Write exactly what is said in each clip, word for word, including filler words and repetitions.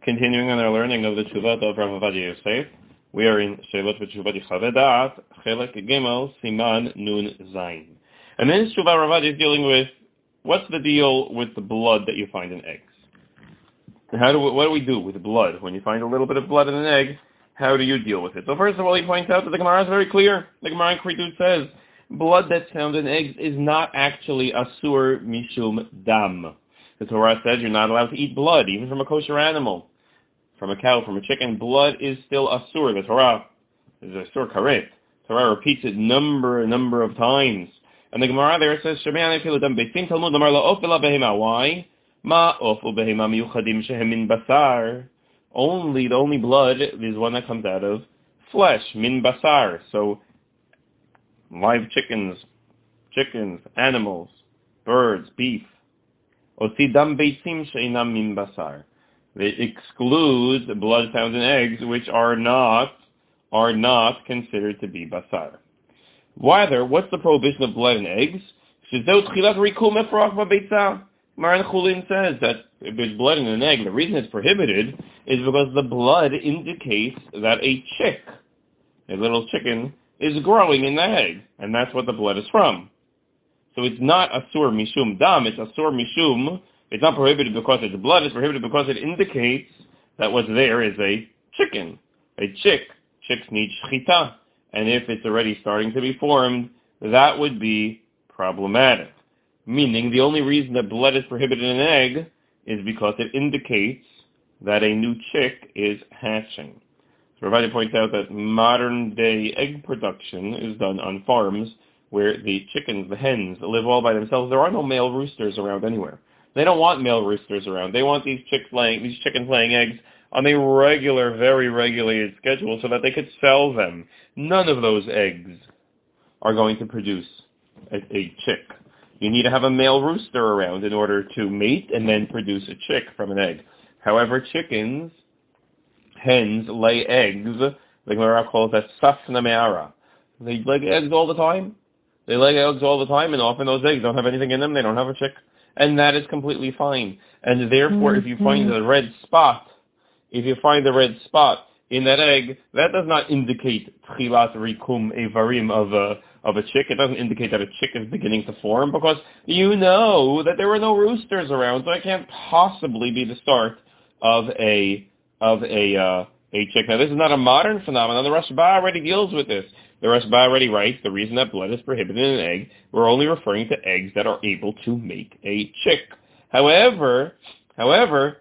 Continuing on our learning of the Tshuvat of Rav Ovadia Yosef, we are in Sheilot v'Tshuvot Yichaveh Da'at, Chelek Gimel, Siman Nun Zayin. And then Tshuvat Rav Ovadia is dealing with what's the deal with the blood that you find in eggs. How do we, what do we do with the blood when you find a little bit of blood in an egg? How do you deal with it? So first of all, he points out that the Gemara is very clear. The Gemara in Kritut says blood that's found in eggs is not actually asur mishum dam. The Torah says you're not allowed to eat blood, even from a kosher animal. From a cow, from a chicken, blood is still asur. The Torah is asur karet. The Torah repeats it number a number of times. And the Gemara there says, why? Ma ofu behema miyuchadim shehem min basar. Only, the only blood is one that comes out of flesh, min basar. So, live chickens, chickens, animals, birds, beef. Osidam beitzim sheinam min basar. They exclude the blood found in eggs, which are not are not considered to be basar. Rather, what's the prohibition of blood in eggs? Maran Chulin says that if there's blood in an egg, the reason it's prohibited is because the blood indicates that a chick, a little chicken, is growing in the egg, and that's what the blood is from. So it's not asur mishum dam, it's asur mishum. It's not prohibited because it's blood, it's prohibited because it indicates that what's there is a chicken, a chick. Chicks need shchita, and if it's already starting to be formed, that would be problematic. Meaning the only reason that blood is prohibited in an egg is because it indicates that a new chick is hatching. So Ravadi points out that modern day egg production is done on farms where the chickens, the hens, live all by themselves. There are no male roosters around anywhere. They don't want male roosters around. They want these chicks laying, these chickens laying eggs on a regular, very regulated schedule so that they could sell them. None of those eggs are going to produce a, a chick. You need to have a male rooster around in order to mate and then produce a chick from an egg. However, chickens, hens, lay eggs. The Gemara calls that safna me'ara. They lay eggs all the time. They lay eggs all the time, and often those eggs don't have anything in them. They don't have a chick. And that is completely fine. And therefore, mm-hmm. if you find the red spot, if you find the red spot in that egg, that does not indicate tchilat rikum evarim of a, of a chick. It doesn't indicate that a chick is beginning to form, because you know that there were no roosters around, so it can't possibly be the start of a of a uh, a chick. Now, this is not a modern phenomenon. The Rashba already deals with this. The Rashba already writes the reason that blood is prohibited in an egg, we're only referring to eggs that are able to make a chick. However, however,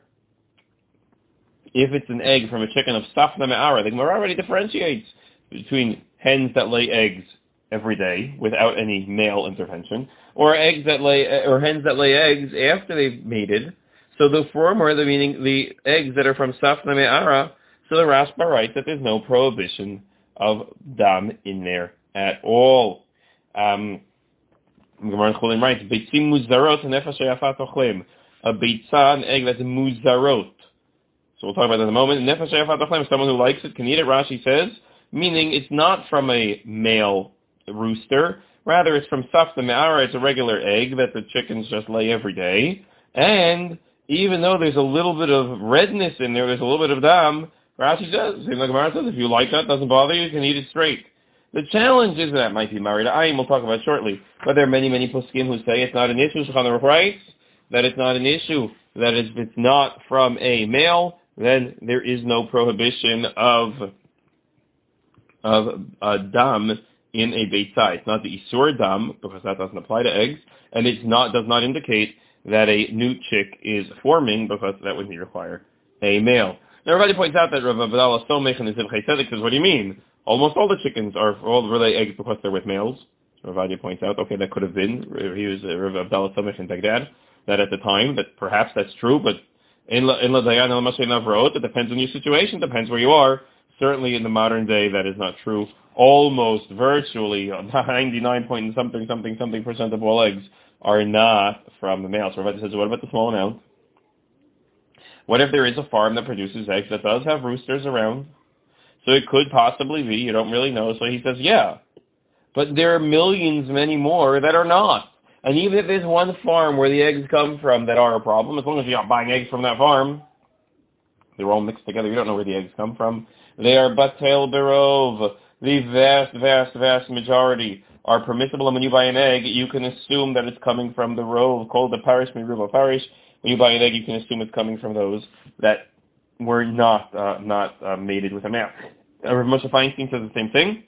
if it's an egg from a chicken of safna me'ara, the Gemara already differentiates between hens that lay eggs every day without any male intervention, or eggs that lay, or hens that lay eggs after they've mated. So the former, the meaning the eggs that are from safna me'ara, so the Rashba writes that there's no prohibition of dam in there at all. Um, Gemara Chulin writes, "Beitzim muzarot nefesh yafat ochlem." A beitza, an egg that's muzarot. So we'll talk about that in a moment. Nefesh yafat ochlem, someone who likes it can eat it. Rashi says, meaning it's not from a male rooster. Rather, it's from safna me'ara. It's a regular egg that the chickens just lay every day. And even though there's a little bit of redness in there, there's a little bit of dam. Rashi says, the Gemara says, if you like that, doesn't bother you, you can eat it straight. The challenge is that it might be married. Ayin, we'll talk about shortly. But there are many, many poskim who say it's not an issue. Shulchan Aruch writes that it's not an issue. That if it's not from a male, then there is no prohibition of of uh, dam in a beitzah. It's not the isur dam, because that doesn't apply to eggs, and it's not does not indicate that a new chick is forming, because that would require a male. Now, everybody points out that Rav Abdallah Somech and the Zivchei Tzedek says, what do you mean? Almost all the chickens are all lay eggs because they're with males. Rav Adia points out, okay, that could have been. He was uh, Rav Abdallah Somech in Baghdad. That at the time, that perhaps that's true, but in La Dayan El Mashay Navrot, it depends on your situation, depends where you are. Certainly in the modern day, that is not true. Almost, virtually, ninety-nine point something, something, something percent of all eggs are not from the male. So Rav Adia says, what about the small amount? What if there is a farm that produces eggs that does have roosters around? So it could possibly be, you don't really know. So he says, yeah. But there are millions, many more that are not. And even if there's one farm where the eggs come from that are a problem, as long as you're not buying eggs from that farm, They're all mixed together. You don't know where the eggs come from. They are batel berov. The vast, vast, vast majority are permissible. And when you buy an egg, you can assume that it's coming from the rov, called the parish, miruva parish. When you buy an egg, you can assume it's coming from those that were not uh, not uh, mated with a male. Uh, Rav Moshe Feinstein says the same thing.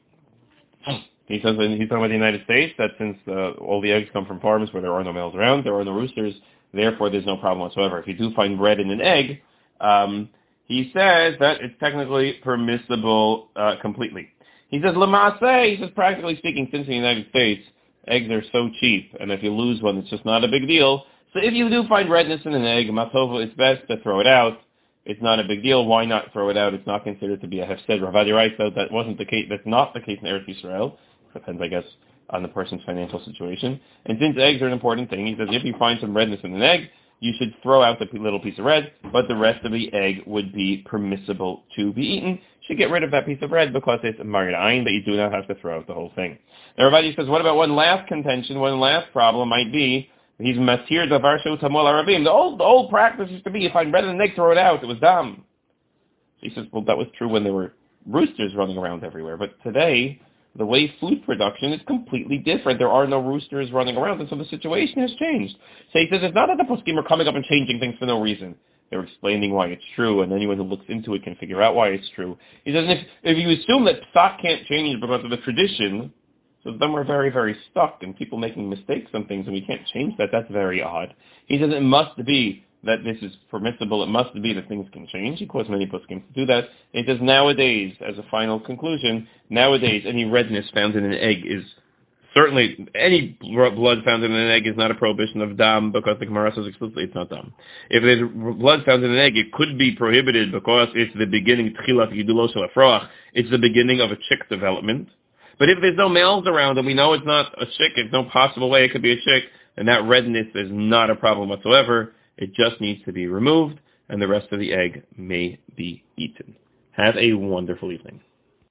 He says, when he's talking about the United States, that since uh, all the eggs come from farms where there are no males around, there are no roosters, therefore there's no problem whatsoever. If you do find bread in an egg, um, he says that it's technically permissible uh, completely. He says, Lamaase, he says, practically speaking, since in the United States, eggs are so cheap, and if you lose one, it's just not a big deal. So if you do find redness in an egg, matova, it's best to throw it out. It's not a big deal. Why not throw it out? It's not considered to be a hefsed. Rav Adi writes, though, that wasn't the case. That's not the case in Eretz Yisrael. Depends, I guess, on the person's financial situation. And since eggs are an important thing, he says if you find some redness in an egg, you should throw out the little piece of red, but the rest of the egg would be permissible to be eaten. You should get rid of that piece of red because it's a marid ayin, but you do not have to throw out the whole thing. Now, Rav Adi says, what about one last contention? One last problem might be he's matir davar shehu tamol arabim. The old, the old practice used to be, you find bread in an egg, throw it out. It was dumb. He says, well, that was true when there were roosters running around everywhere. But today, the way food production is completely different. There are no roosters running around, and so the situation has changed. So he says, it's not that the poskim are coming up and changing things for no reason. They're explaining why it's true, and anyone who looks into it can figure out why it's true. He says, if, if you assume that psak can't change because of the tradition, so then we're very, very stuck, and people making mistakes on things, and we can't change that. That's very odd. He says it must be that this is permissible. It must be that things can change. He quotes many poskim to do that. And he says nowadays, as a final conclusion, nowadays any redness found in an egg is certainly, any blood found in an egg is not a prohibition of dam because the Gemara says explicitly it's not dam. If there's blood found in an egg, it could be prohibited because it's the beginning, tchilat gidulo shel afroach, it's the beginning of a chick development. But if there's no males around and we know it's not a chick, there's no possible way it could be a chick, then that redness is not a problem whatsoever. It just needs to be removed, and the rest of the egg may be eaten. Have a wonderful evening.